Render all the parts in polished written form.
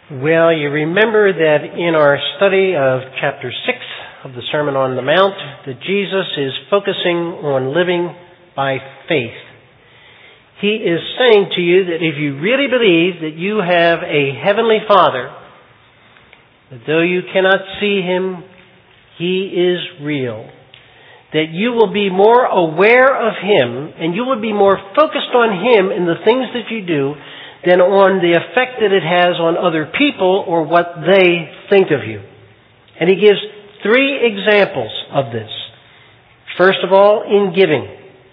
Well, you remember that in our study of chapter 6 of the Sermon on the Mount, that Jesus is focusing on living by faith. He is saying to you that if you really believe that you have a heavenly Father, that though you cannot see Him, He is real. That you will be more aware of Him and you will be more focused on Him in the things that you do than on the effect that it has on other people or what they think of you. And he gives 3 examples of this. First of all, in giving.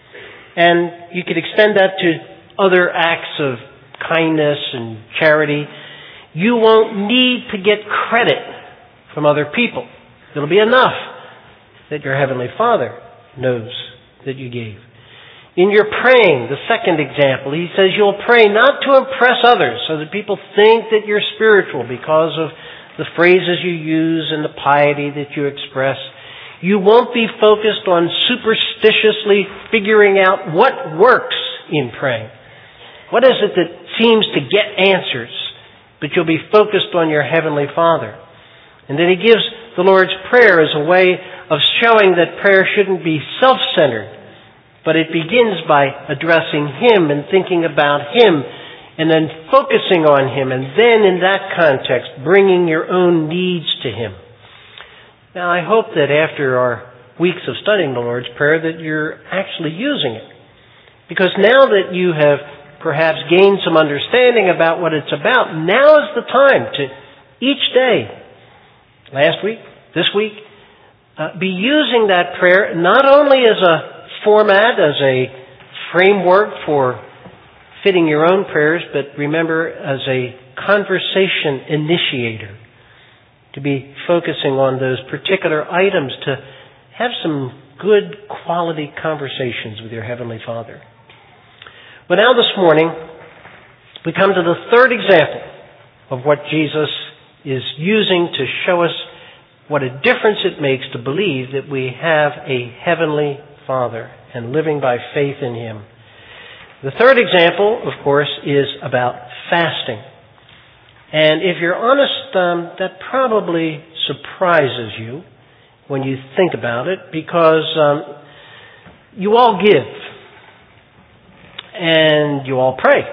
And you could extend that to other acts of kindness and charity. You won't need to get credit from other people. It'll be enough that your Heavenly Father knows that you gave. In your praying, the second example, he says you'll pray not to impress others so that people think that you're spiritual because of the phrases you use and the piety that you express. You won't be focused on superstitiously figuring out what works in praying. What is it that seems to get answers? But you'll be focused on your Heavenly Father. And then he gives the Lord's Prayer as a way of showing that prayer shouldn't be self-centered, but it begins by addressing Him and thinking about Him and then focusing on Him and then in that context bringing your own needs to Him. Now I hope that after our weeks of studying the Lord's Prayer that you're actually using it. Because now that you have perhaps gained some understanding about what it's about, now is the time to each day, last week, this week, be using that prayer not only as a format, as a framework for fitting your own prayers, but remember, as a conversation initiator, to be focusing on those particular items, to have some good quality conversations with your Heavenly Father. But now this morning, we come to the third example of what Jesus is using to show us what a difference it makes to believe that we have a Heavenly Father and living by faith in Him. The third example, of course, is about fasting. And if you're honest, that probably surprises you when you think about it, because you all give and you all pray.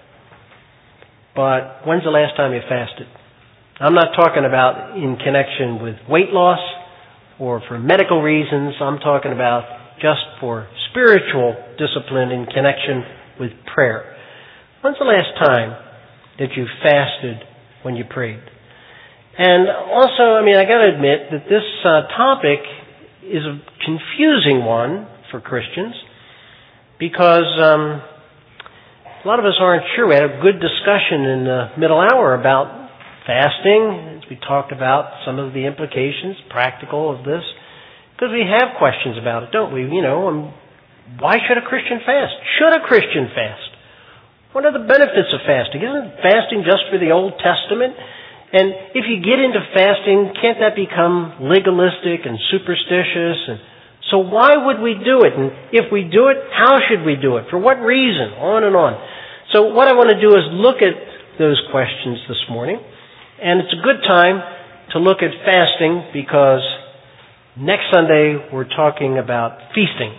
But when's the last time you fasted? I'm not talking about in connection with weight loss or for medical reasons. I'm talking about just for spiritual discipline in connection with prayer. When's the last time that you fasted when you prayed? And also, I got to admit that this topic is a confusing one for Christians because a lot of us aren't sure. We had a good discussion in the middle hour about fasting, as we talked about some of the implications, practical of this, because we have questions about it, don't we? Why should a Christian fast? Should a Christian fast? What are the benefits of fasting? Isn't fasting just for the Old Testament? And if you get into fasting, can't that become legalistic and superstitious? And so why would we do it? And if we do it, how should we do it? For what reason? On and on. So what I want to do is look at those questions this morning. And it's a good time to look at fasting because next Sunday we're talking about feasting.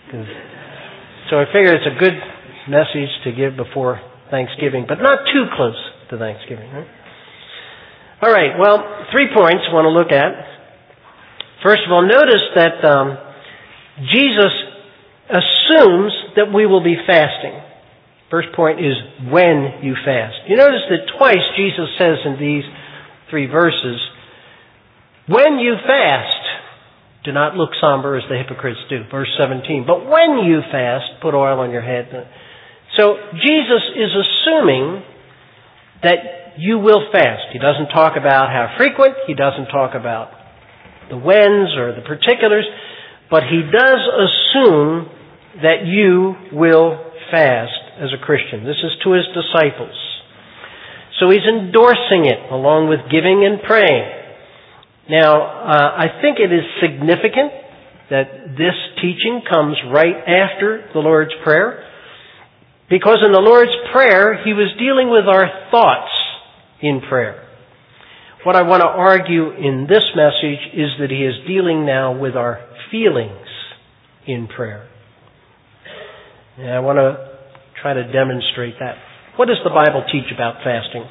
So I figure it's a good message to give before Thanksgiving, but not too close to Thanksgiving. Right? All right, well, 3 points I want to look at. First of all, notice that Jesus assumes that we will be fasting. First point is when you fast. You notice that twice Jesus says in these 3 verses, when you fast, do not look somber as the hypocrites do. Verse 17, but when you fast, put oil on your head. So Jesus is assuming that you will fast. He doesn't talk about how frequent. He doesn't talk about the whens or the particulars. But he does assume that you will fast as a Christian. This is to his disciples. So he's endorsing it along with giving and praying. Now, I think it is significant that this teaching comes right after the Lord's Prayer, because in the Lord's Prayer, he was dealing with our thoughts in prayer. What I want to argue in this message is that he is dealing now with our feelings in prayer. And I want to try to demonstrate that. What does the Bible teach about fasting?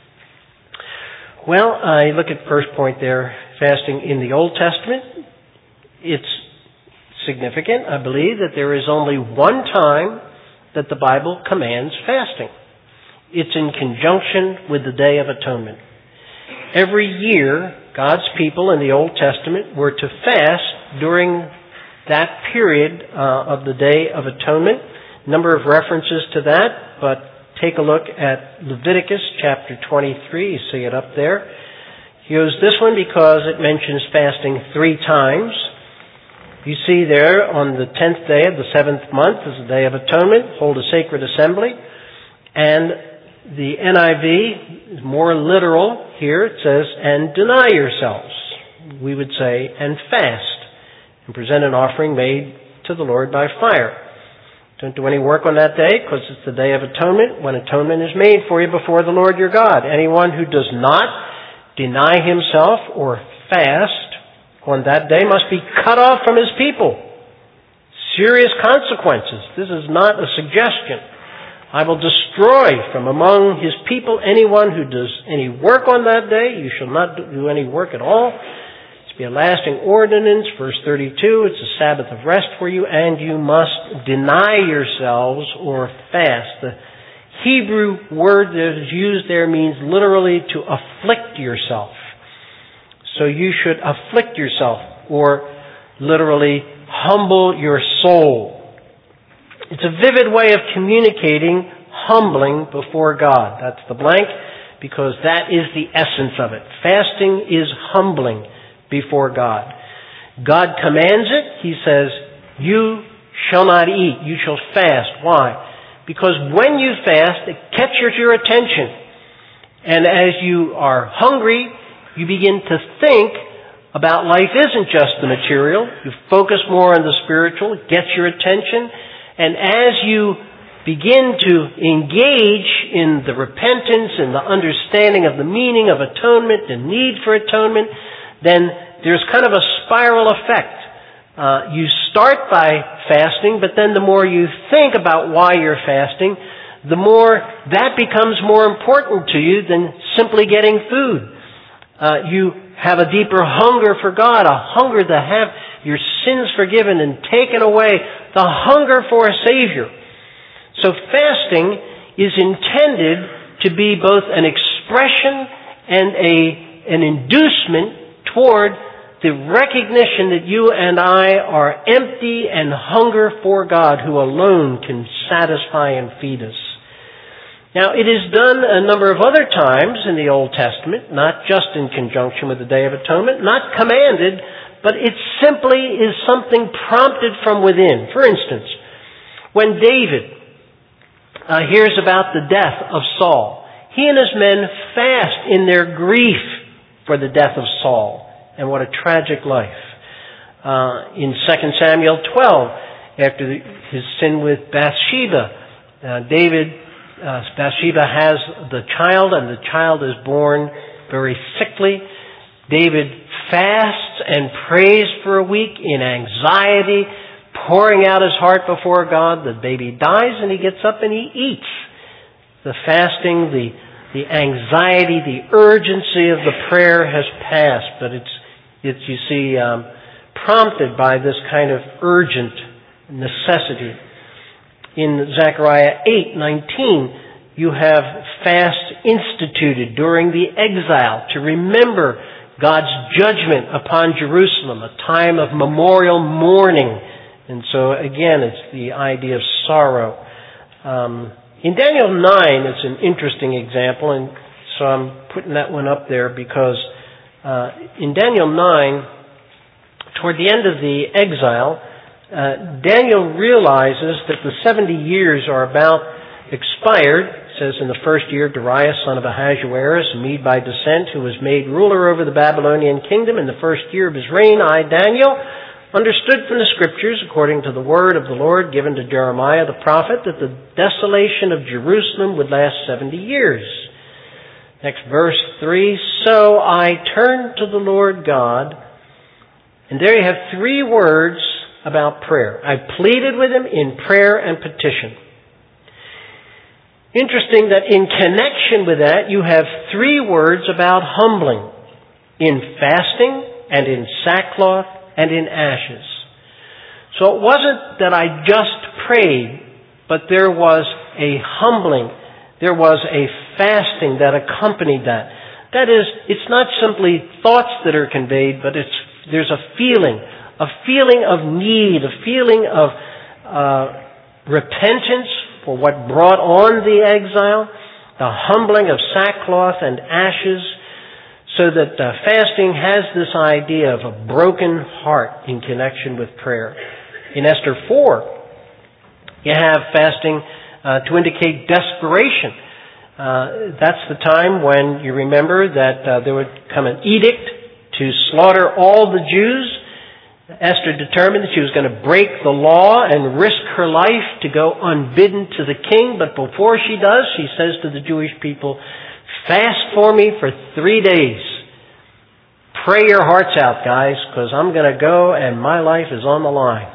Well, I look at first point there, fasting in the Old Testament. It's significant, I believe, that there is only one time that the Bible commands fasting. It's in conjunction with the Day of Atonement. Every year, God's people in the Old Testament were to fast during that period of the Day of Atonement. Number of references to that, but take a look at Leviticus chapter 23. You see it up there. Use this one because it mentions fasting 3 times. You see there on the 10th day of the 7th month is the Day of Atonement. Hold a sacred assembly. And the NIV is more literal here. It says, and deny yourselves. We would say, and fast. And present an offering made to the Lord by fire. Don't do any work on that day because it's the Day of Atonement when atonement is made for you before the Lord your God. Anyone who does not deny himself or fast on that day must be cut off from his people. Serious consequences. This is not a suggestion. I will destroy from among his people anyone who does any work on that day. You shall not do any work at all. It's to be a lasting ordinance. Verse 32, it's a Sabbath of rest for you, and you must deny yourselves or fast. The Hebrew word that is used there means literally to afflict yourself. So you should afflict yourself, or literally humble your soul. It's a vivid way of communicating humbling before God. That's the blank, because that is the essence of it. Fasting is humbling before God. God commands it. He says, you shall not eat. You shall fast. Why? Because when you fast, it captures your attention. And as you are hungry, you begin to think about life isn't just the material. You focus more on the spiritual. It gets your attention. And as you begin to engage in the repentance and the understanding of the meaning of atonement, the need for atonement, then there's kind of a spiral effect. You start by fasting, but then the more you think about why you're fasting, the more that becomes more important to you than simply getting food. You have a deeper hunger for God, a hunger to have your sins forgiven and taken away, the hunger for a Savior. So fasting is intended to be both an expression and an inducement toward the recognition that you and I are empty and hunger for God, who alone can satisfy and feed us. Now, it is done a number of other times in the Old Testament, not just in conjunction with the Day of Atonement, not commanded, but it simply is something prompted from within. For instance, when David hears about the death of Saul, he and his men fast in their grief for the death of Saul. And what a tragic life. In 2 Samuel 12, after his sin with Bathsheba, Bathsheba has the child, and the child is born very sickly. David fasts and prays for a week in anxiety, pouring out his heart before God. The baby dies, and he gets up and he eats. The fasting, the anxiety, the urgency of the prayer has passed, but it's you see, prompted by this kind of urgent necessity. In Zechariah 8:19, you have fast instituted during the exile to remember God's judgment upon Jerusalem, a time of memorial mourning. And so, again, it's the idea of sorrow. In Daniel 9, it's an interesting example, and so I'm putting that one up there because in Daniel 9, toward the end of the exile, Daniel realizes that the 70 years are about expired. It says, in the first year, Darius, son of Ahasuerus, a Mede by descent, who was made ruler over the Babylonian kingdom, in the first year of his reign, I, Daniel, understood from the Scriptures, according to the word of the Lord given to Jeremiah the prophet, that the desolation of Jerusalem would last 70 years. Next verse 3, so I turned to the Lord God, and there you have 3 words about prayer. I pleaded with Him in prayer and petition. Interesting that in connection with that, you have 3 words about humbling. In fasting, and in sackcloth, and in ashes. So it wasn't that I just prayed, but there was a humbling. There was a fasting that accompanied that. That is, it's not simply thoughts that are conveyed, but there's a feeling of need, a feeling of repentance for what brought on the exile, the humbling of sackcloth and ashes, so that fasting has this idea of a broken heart in connection with prayer. In Esther 4, you have fasting to indicate desperation. That's the time when you remember that there would come an edict to slaughter all the Jews. Esther determined that she was going to break the law and risk her life to go unbidden to the king. But before she does, she says to the Jewish people, fast for me for 3 days. Pray your hearts out, guys, because I'm going to go and my life is on the line.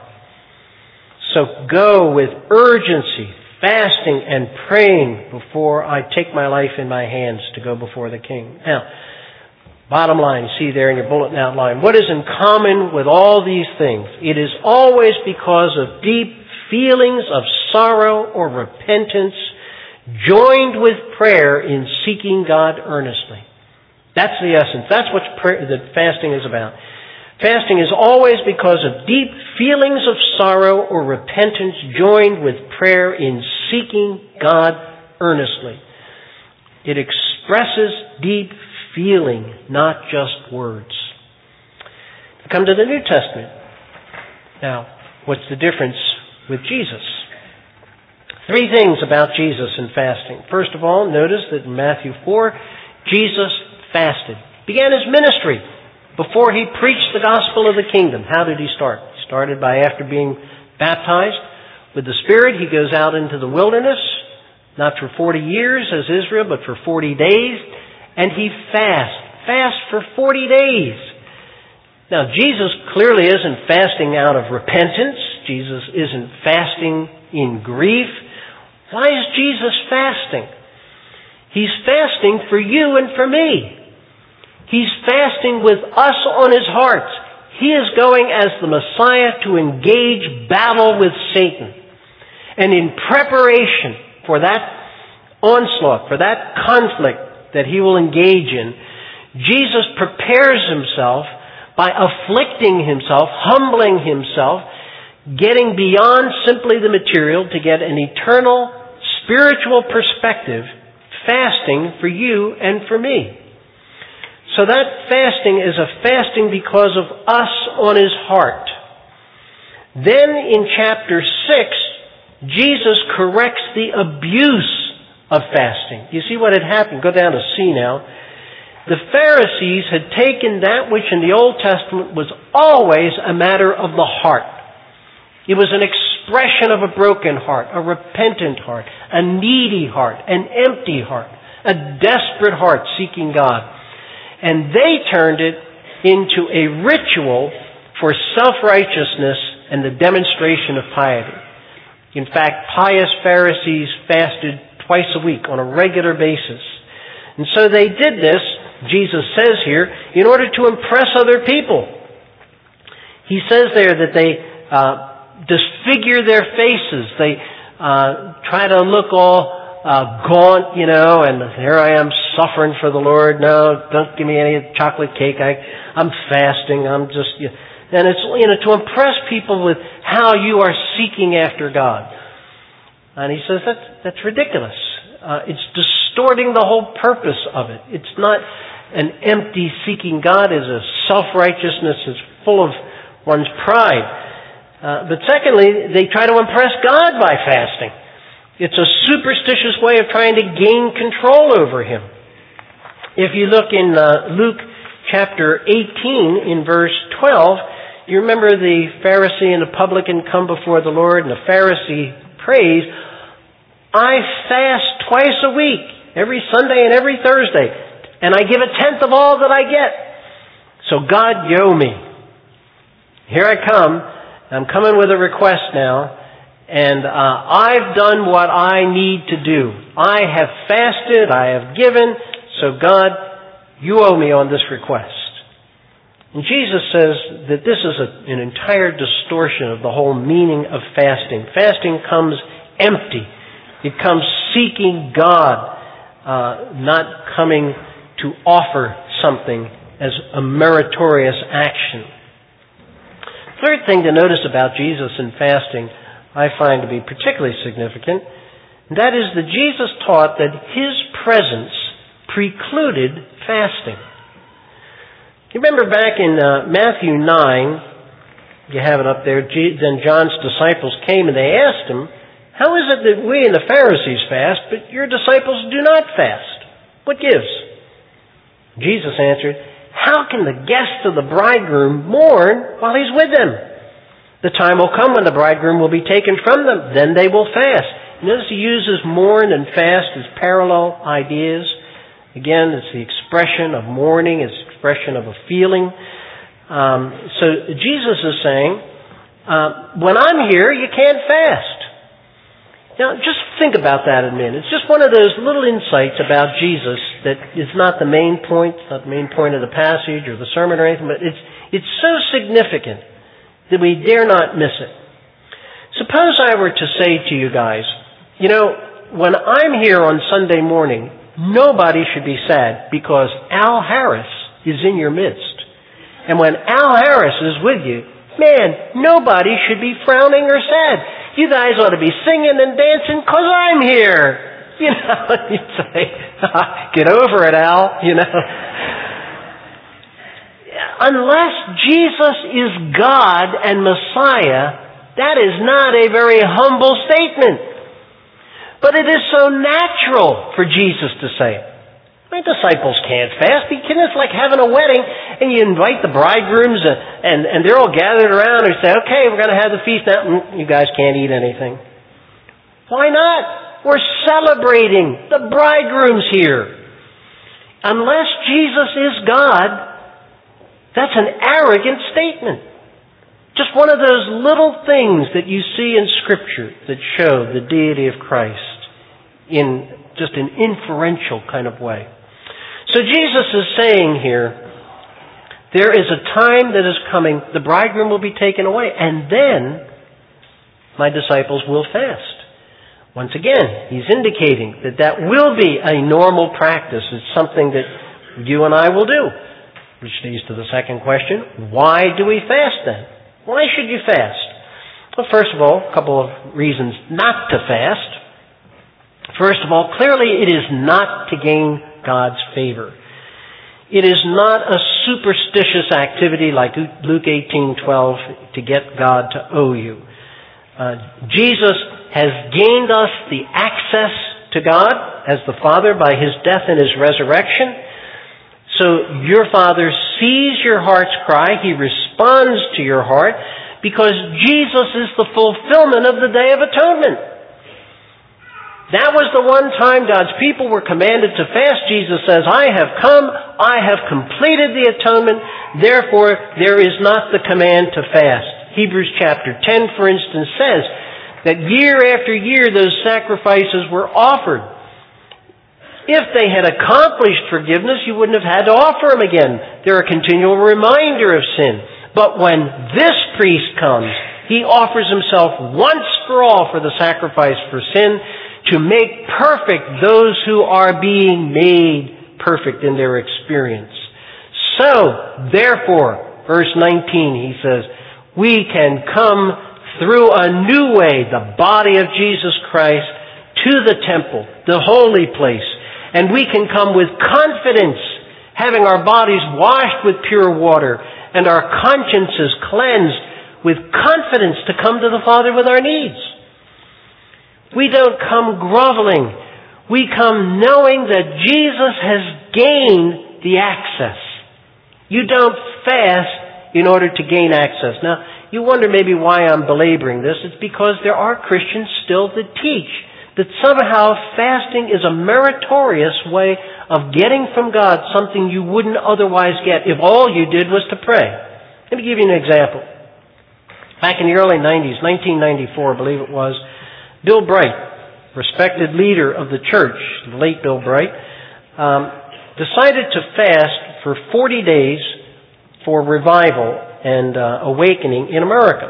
So go with urgency, fasting and praying before I take my life in my hands to go before the king. Now, bottom line, you see there in your bulletin outline, what is in common with all these things? It is always because of deep feelings of sorrow or repentance joined with prayer in seeking God earnestly. That's the essence. That's what that fasting is about. Fasting is always because of deep feelings of sorrow or repentance joined with prayer in seeking God earnestly. It expresses deep feeling, not just words. Come to the New Testament. Now, what's the difference with Jesus? 3 things about Jesus and fasting. First of all, notice that in Matthew 4, Jesus fasted. Began his ministry before he preached the gospel of the kingdom. How did he start? He started by, after being baptized with the Spirit, he goes out into the wilderness, not for 40 years as Israel, but for 40 days, and he fasts for 40 days. Now, Jesus clearly isn't fasting out of repentance. Jesus isn't fasting in grief. Why is Jesus fasting? He's fasting for you and for me. He's fasting with us on his heart. He is going as the Messiah to engage battle with Satan. And in preparation for that onslaught, for that conflict that he will engage in, Jesus prepares himself by afflicting himself, humbling himself, getting beyond simply the material to get an eternal spiritual perspective, fasting for you and for me. So that fasting is a fasting because of us on his heart. Then in chapter 6, Jesus corrects the abuse of fasting. You see what had happened? Go down to C now. The Pharisees had taken that which in the Old Testament was always a matter of the heart. It was an expression of a broken heart, a repentant heart, a needy heart, an empty heart, a desperate heart seeking God. And they turned it into a ritual for self-righteousness and the demonstration of piety. In fact, pious Pharisees fasted twice a week on a regular basis. And so they did this, Jesus says here, in order to impress other people. He says there that they disfigure their faces. They try to look all gaunt, and here I am suffering for the Lord. No, don't give me any chocolate cake. I'm fasting. I'm just, and it's, to impress people with how you are seeking after God. And he says that's ridiculous. It's distorting the whole purpose of it. It's not an empty seeking God. It's a self-righteousness. It's full of one's pride. But secondly, they try to impress God by fasting. It's a superstitious way of trying to gain control over him. If you look in Luke chapter 18 in verse 12, you remember the Pharisee and the publican come before the Lord, and the Pharisee prays, I fast twice a week. every Sunday and every Thursday, and I give a tenth of all that I get. So God, you owe me. Here I come. I'm coming with a request now, and I've done what I need to do. I have fasted, I have given, so God, you owe me on this request. And Jesus says that this is an entire distortion of the whole meaning of fasting. Fasting comes empty. It comes seeking God, not coming to offer something as a meritorious action. Third thing to notice about Jesus and fasting I find to be particularly significant, and that is that Jesus taught that His presence precluded fasting. You remember back in Matthew 9, you have it up there, then John's disciples came and they asked Him, how is it that we and the Pharisees fast, but your disciples do not fast? What gives? Jesus answered, how can the guests of the bridegroom mourn while he's with them? The time will come when the bridegroom will be taken from them. Then they will fast. Notice he uses mourn and fast as parallel ideas. Again, it's the expression of mourning, it's the expression of a feeling. So Jesus is saying, when I'm here, you can't fast. Now, just think about that a minute. It's just one of those little insights about Jesus that is not the main point, not the main point of the passage or the sermon or anything, but it's so significant that we dare not miss it. Suppose I were to say to you guys, when I'm here on Sunday morning, nobody should be sad because Al Harris is in your midst. And when Al Harris is with you, man, nobody should be frowning or sad. You guys ought to be singing and dancing because I'm here. You'd say, get over it, Al, Unless Jesus is God and Messiah, that is not a very humble statement. But it is so natural for Jesus to say it. My disciples can't fast. It's like having a wedding and you invite the bridegrooms and they're all gathered around and say, okay, we're going to have the feast now. You guys can't eat anything. Why not? We're celebrating. The bridegroom's here. Unless Jesus is God, that's an arrogant statement. Just one of those little things that you see in Scripture that show the deity of Christ in just an inferential kind of way. So Jesus is saying here, there is a time that is coming, the bridegroom will be taken away, and then my disciples will fast. Once again, he's indicating that will be a normal practice. It's something that you and I will do. Which leads to the second question, why do we fast then? Why should you fast? Well, first of all, a couple of reasons not to fast. First of all, clearly it is not to gain God's favor. It is not a superstitious activity like Luke 18:12 to get God to owe you. Jesus has gained us the access to God as the Father by His death and His resurrection. So your Father sees your heart's cry. He responds to your heart because Jesus is the fulfillment of the Day of Atonement. That was the one time God's people were commanded to fast. Jesus says, I have come, I have completed the atonement, therefore there is not the command to fast. Hebrews chapter 10, for instance, says that year after year those sacrifices were offered. If they had accomplished forgiveness, you wouldn't have had to offer them again. They're a continual reminder of sin. But when this priest comes, he offers himself once for all for the sacrifice for sin, to make perfect those who are being made perfect in their experience. So, therefore, verse 19, he says, we can come through a new way, the body of Jesus Christ, to the temple, the holy place. And we can come with confidence, having our bodies washed with pure water and our consciences cleansed, with confidence to come to the Father with our needs. We don't come groveling. We come knowing that Jesus has gained the access. You don't fast in order to gain access. Now, you wonder maybe why I'm belaboring this. It's because there are Christians still that teach that somehow fasting is a meritorious way of getting from God something you wouldn't otherwise get if all you did was to pray. Let me give you an example. Back in the early 90s, 1994, I believe it was, Bill Bright, respected leader of the church, the late Bill Bright, decided to fast for 40 days for revival and awakening in America.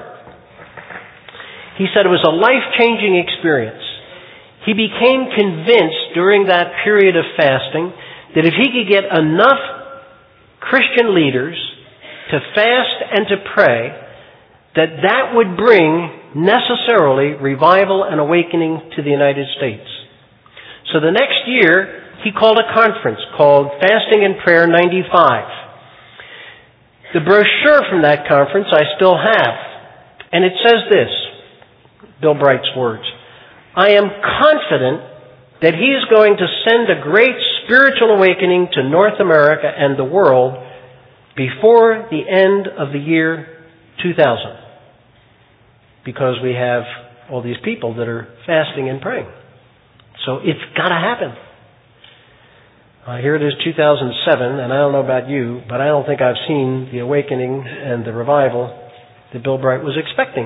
He said it was a life-changing experience. He became convinced during that period of fasting that if he could get enough Christian leaders to fast and to pray, that would bring necessarily revival and awakening to the United States. So the next year, he called a conference called Fasting and Prayer 95. The brochure from that conference I still have, and it says this, Bill Bright's words, "I am confident that he is going to send a great spiritual awakening to North America and the world before the end of the year 2000. Because we have all these people that are fasting and praying. So it's got to happen." Here it is 2007, and I don't know about you, but I don't think I've seen the awakening and the revival that Bill Bright was expecting.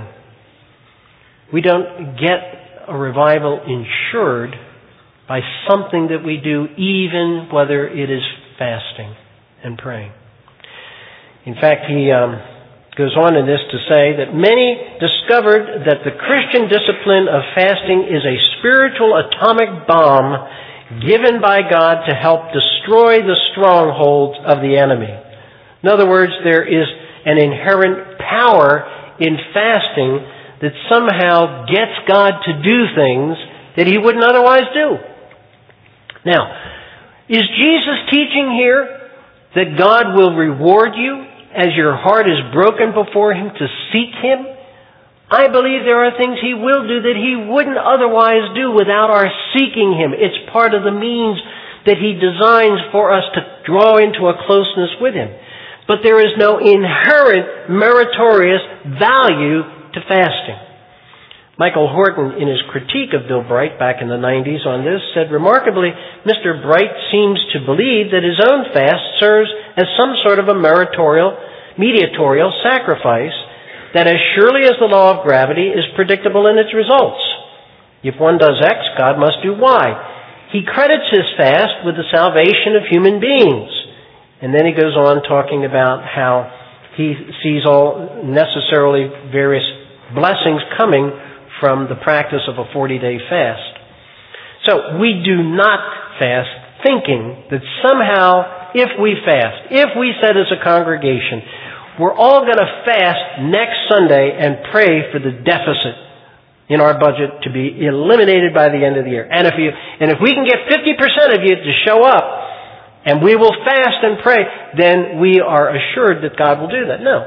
We don't get a revival ensured by something that we do, even whether it is fasting and praying. In fact, he goes on in this to say that many discovered that the Christian discipline of fasting is a spiritual atomic bomb given by God to help destroy the strongholds of the enemy. In other words, there is an inherent power in fasting that somehow gets God to do things that he wouldn't otherwise do. Now, is Jesus teaching here that God will reward you as your heart is broken before him to seek him? I believe there are things he will do that he wouldn't otherwise do without our seeking him. It's part of the means that he designs for us to draw into a closeness with him. But there is no inherent meritorious value to fasting. Michael Horton, in his critique of Bill Bright back in the 90s on this, said, remarkably, Mr. Bright seems to believe that his own fast serves as some sort of a mediatorial sacrifice that as surely as the law of gravity is predictable in its results. If one does X, God must do Y. He credits his fast with the salvation of human beings. And then he goes on talking about how he sees all necessarily various blessings coming from the practice of a 40-day fast. So we do not fast thinking that somehow if we fast, if we said as a congregation, we're all going to fast next Sunday and pray for the deficit in our budget to be eliminated by the end of the year. And if we can get 50% of you to show up and we will fast and pray, then we are assured that God will do that. No.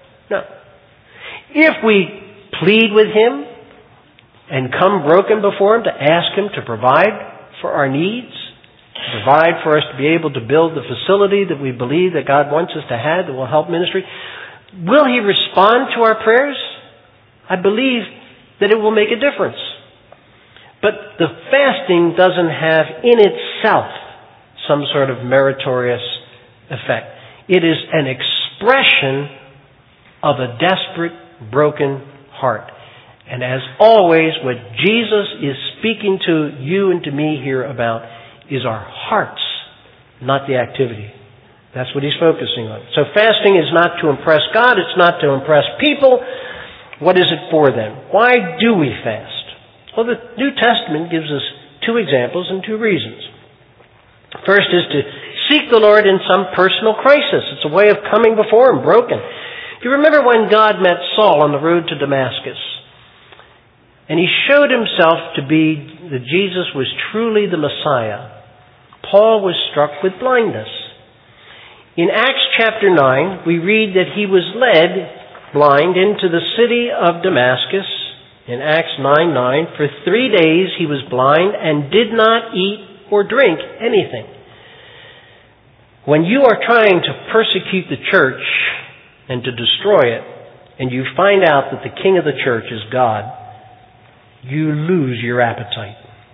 If we plead with him and come broken before him to ask him to provide for our needs, to provide for us to be able to build the facility that we believe that God wants us to have that will help ministry, will he respond to our prayers? I believe that it will make a difference. But the fasting doesn't have in itself some sort of meritorious effect. It is an expression of a desperate, broken heart. And as always, what Jesus is speaking to you and to me here about is our hearts, not the activity. That's what he's focusing on. So fasting is not to impress God. It's not to impress people. What is it for then? Why do we fast? Well, the New Testament gives us two examples and two reasons. First is to seek the Lord in some personal crisis. It's a way of coming before him broken. You remember when God met Saul on the road to Damascus? And he showed himself to be that Jesus was truly the Messiah. Paul was struck with blindness. In Acts chapter 9, we read that he was led blind into the city of Damascus. In Acts 9:9, for 3 days he was blind and did not eat or drink anything. When you are trying to persecute the church and to destroy it, and you find out that the king of the church is God, you lose your appetite.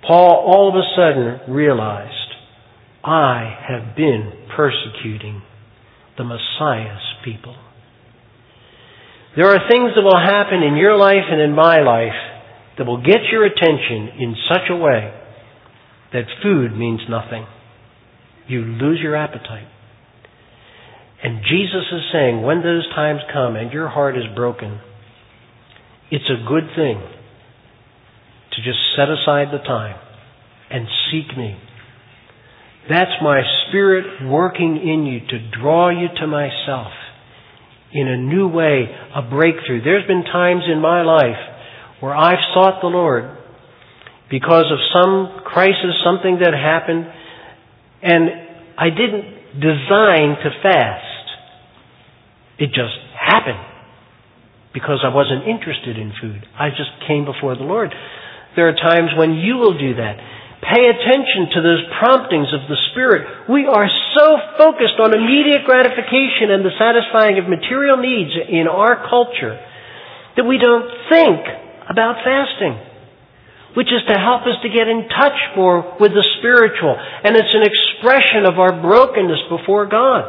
Paul all of a sudden realized, I have been persecuting the Messiah's people. There are things that will happen in your life and in my life that will get your attention in such a way that food means nothing. You lose your appetite. And Jesus is saying, when those times come and your heart is broken, it's a good thing to just set aside the time and seek me. That's my Spirit working in you to draw you to myself in a new way, a breakthrough. There's been times in my life where I've sought the Lord because of some crisis, something that happened, and I didn't design to fast. It just happened because I wasn't interested in food. I just came before the Lord. There are times when you will do that. Pay attention to those promptings of the Spirit. We are so focused on immediate gratification and the satisfying of material needs in our culture that we don't think about fasting, which is to help us to get in touch more with the spiritual. And it's an expression of our brokenness before God.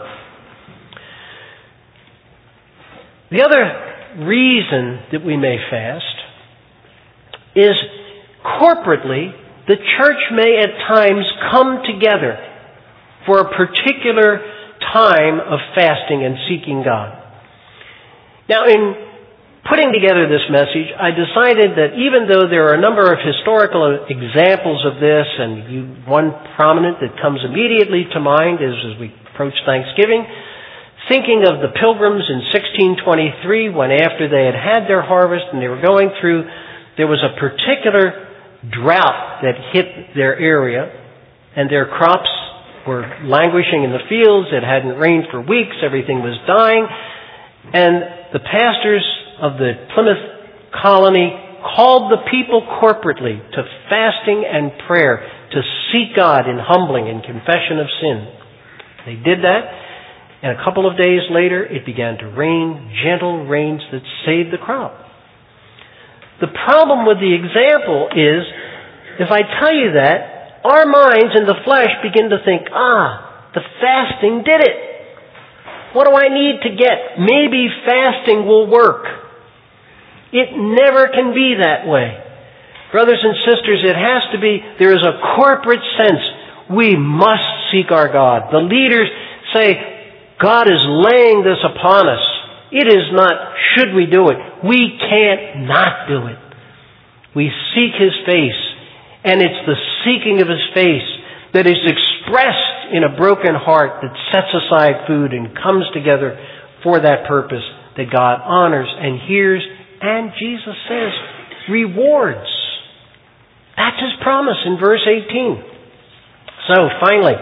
The other reason that we may fast is corporately, the church may at times come together for a particular time of fasting and seeking God. Now, in putting together this message, I decided that even though there are a number of historical examples of this, and one prominent that comes immediately to mind is as we approach Thanksgiving, thinking of the Pilgrims in 1623, when after they had their harvest and they were going through, there was a particular drought that hit their area, and their crops were languishing in the fields. It hadn't rained for weeks. Everything was dying. And the pastors of the Plymouth colony called the people corporately to fasting and prayer, to seek God in humbling and confession of sin. They did that, and a couple of days later it began to rain, gentle rains that saved the crop. The problem with the example is, if I tell you that, our minds in the flesh begin to think, the fasting did it. What do I need to get? Maybe fasting will work. It never can be that way. Brothers and sisters, it has to be, there is a corporate sense. We must seek our God. The leaders say, God is laying this upon us. It is not, should we do it? We can't not do it. We seek His face, and it's the seeking of His face that is expressed in a broken heart that sets aside food and comes together for that purpose that God honors and hears, and Jesus says, rewards. That's His promise in verse 18. So, finally,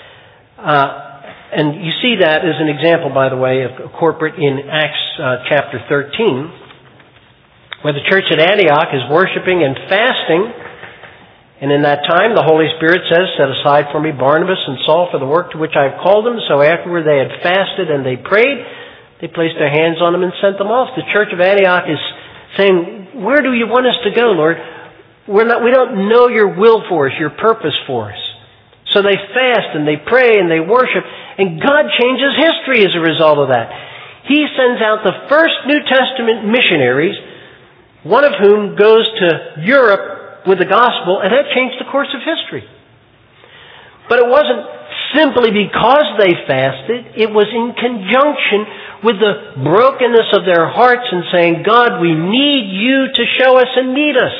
and you see that as an example, by the way, of corporate in Acts chapter 13, where the church at Antioch is worshiping and fasting. And in that time, the Holy Spirit says, set aside for me Barnabas and Saul for the work to which I have called them. So afterward they had fasted and they prayed. They placed their hands on them and sent them off. The church of Antioch is saying, where do you want us to go, Lord? We don't know your will for us, your purpose for us. So they fast and they pray and they worship, and God changes history as a result of that. He sends out the first New Testament missionaries, one of whom goes to Europe with the gospel, and that changed the course of history. But it wasn't simply because they fasted. It was in conjunction with the brokenness of their hearts and saying, God, we need you to show us and meet us.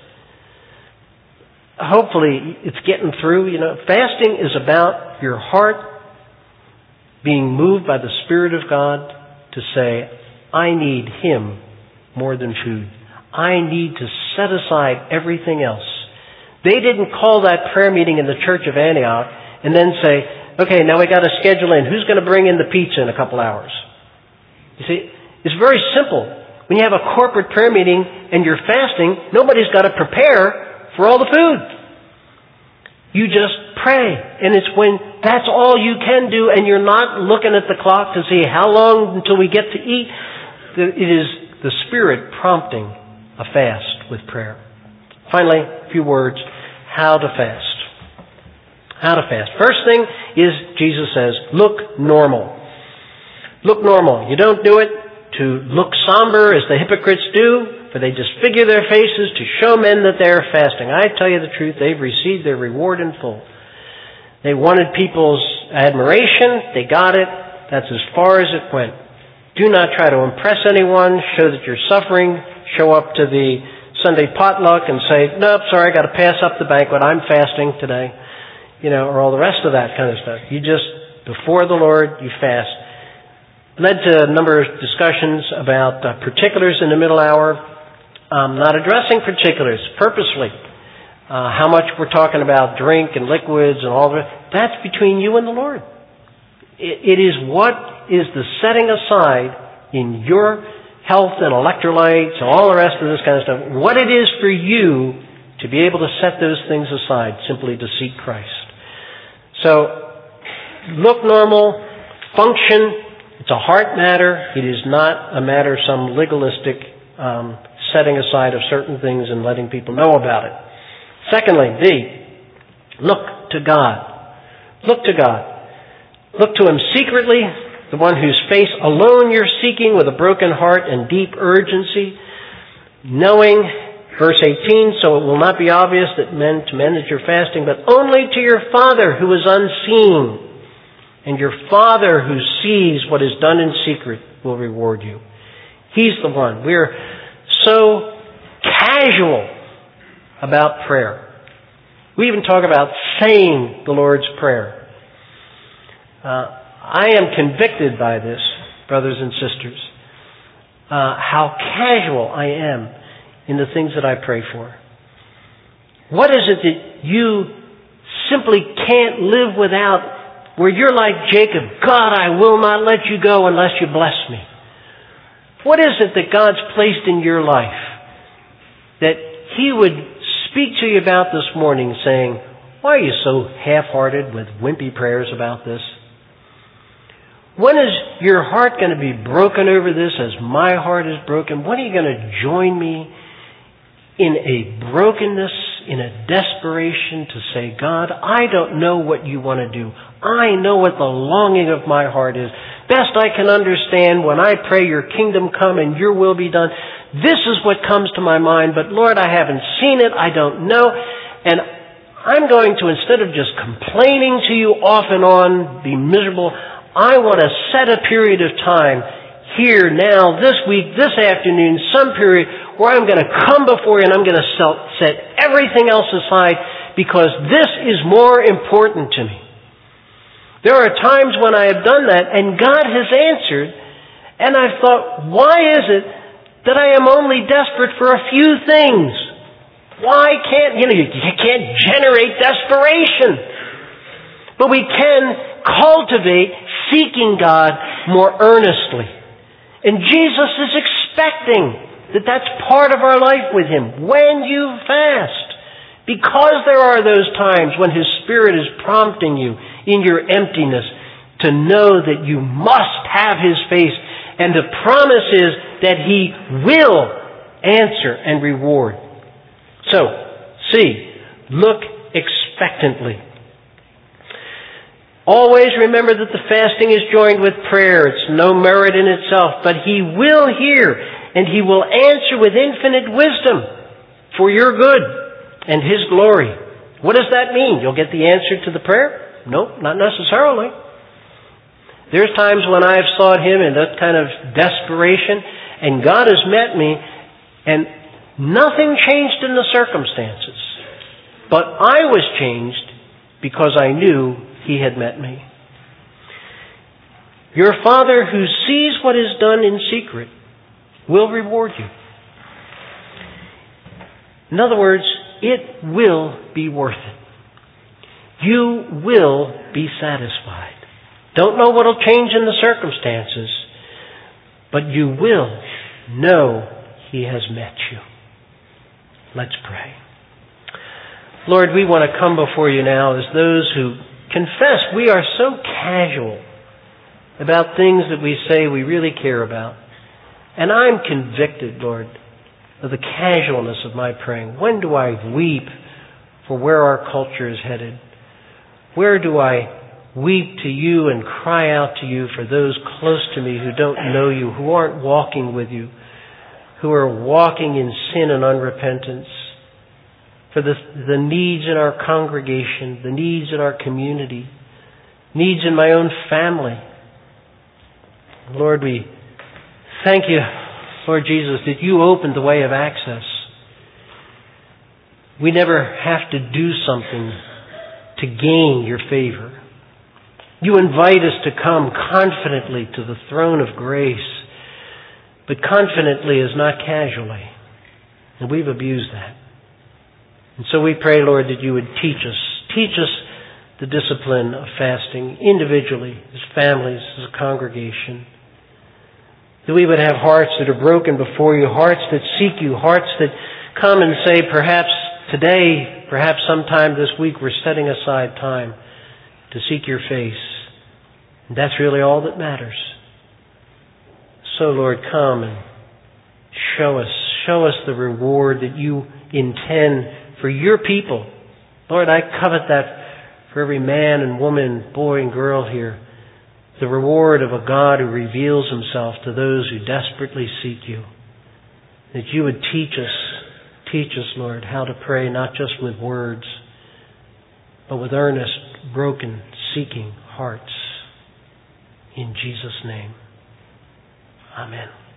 Hopefully it's getting through. Fasting is about your heart being moved by the Spirit of God to say, I need Him more than food. I need to set aside everything else. They didn't call that prayer meeting in the church of Antioch and then say, okay, now we got to schedule in. Who's going to bring in the pizza in a couple hours? You see, it's very simple. When you have a corporate prayer meeting and you're fasting, nobody's got to prepare for all the food. You just pray. And it's when that's all you can do and you're not looking at the clock to see how long until we get to eat. It is the Spirit prompting a fast with prayer. Finally, a few words. how to fast. How to fast. First thing is, Jesus says, look normal. Look normal. You don't do it to look somber as the hypocrites do, for they disfigure their faces to show men that they are fasting. I tell you the truth, they've received their reward in full. They wanted people's admiration. They got it. That's as far as it went. Do not try to impress anyone, show that you're suffering, show up to the Sunday potluck and say, nope, sorry, I got to pass up the banquet. I'm fasting today. Or all the rest of that kind of stuff. You just, before the Lord, you fast. Led to a number of discussions about particulars in the middle hour. Not addressing particulars purposely. How much we're talking about drink and liquids and all that. That's between you and the Lord. It is what is the setting aside in your health and electrolytes and all the rest of this kind of stuff. What it is for you to be able to set those things aside simply to seek Christ. So, look normal, function. It's a heart matter. It is not a matter of some legalistic setting aside of certain things and letting people know about it. Secondly, look to God. Look to God. Look to Him secretly, the one whose face alone you're seeking with a broken heart and deep urgency, knowing, verse 18, so it will not be obvious to men that you're fasting, but only to your Father who is unseen. And your Father who sees what is done in secret will reward you. He's the one. We're so casual about prayer. We even talk about saying the Lord's Prayer. I am convicted by this, brothers and sisters, how casual I am in the things that I pray for. What is it that you simply can't live without, where you're like Jacob, God, I will not let you go unless you bless me? What is it that God's placed in your life that He would speak to you about this morning saying, why are you so half-hearted with wimpy prayers about this? When is your heart going to be broken over this as my heart is broken? When are you going to join me in a brokenness, in a desperation to say, God, I don't know what you want to do. I know what the longing of my heart is. Best I can understand when I pray your kingdom come and your will be done. This is what comes to my mind, but Lord, I haven't seen it. I don't know. And I'm going to, instead of just complaining to you off and on, be miserable, I want to set a period of time here, now, this week, this afternoon, some period where I'm going to come before you and I'm going to set everything else aside because this is more important to me. There are times when I have done that and God has answered, and I've thought, why is it that I am only desperate for a few things? Why can't, you can't generate desperation. But we can cultivate seeking God more earnestly. And Jesus is expecting that that's part of our life with Him when you fast. Because there are those times when His Spirit is prompting you in your emptiness to know that you must have His face, and the promise is that He will answer and reward. So, look expectantly. Always remember that the fasting is joined with prayer. It's no merit in itself, but He will hear and He will answer with infinite wisdom for your good and His glory. What does that mean? You'll get the answer to the prayer? Nope, not necessarily. There's times when I have sought Him in that kind of desperation, and God has met me, and nothing changed in the circumstances. But I was changed because I knew He had met me. Your Father who sees what is done in secret will reward you. In other words, it will be worth it. You will be satisfied. Don't know what will change in the circumstances, but you will know He has met you. Let's pray. Lord, we want to come before you now as those who confess we are so casual about things that we say we really care about. And I'm convicted, Lord, of the casualness of my praying. When do I weep for where our culture is headed. Where do I weep to you and cry out to you for those close to me who don't know you, who aren't walking with you, who are walking in sin and unrepentance, for the needs in our congregation, the needs in our community, needs in my own family. Lord, we thank you, Lord Jesus, that you opened the way of access. We never have to do something to gain your favor. You invite us to come confidently to the throne of grace, but confidently is not casually. And we've abused that. And so we pray, Lord, that you would teach us the discipline of fasting individually, as families, as a congregation. That we would have hearts that are broken before you, hearts that seek you, hearts that come and say, perhaps today, perhaps sometime this week, we're setting aside time to seek your face. And that's really all that matters. So, Lord, come and show us the reward that you intend for your people. Lord, I covet that for every man and woman, boy and girl here. The reward of a God who reveals himself to those who desperately seek you. That you would teach us, Lord, how to pray not just with words, but with earnest, broken, seeking hearts. In Jesus' name, amen.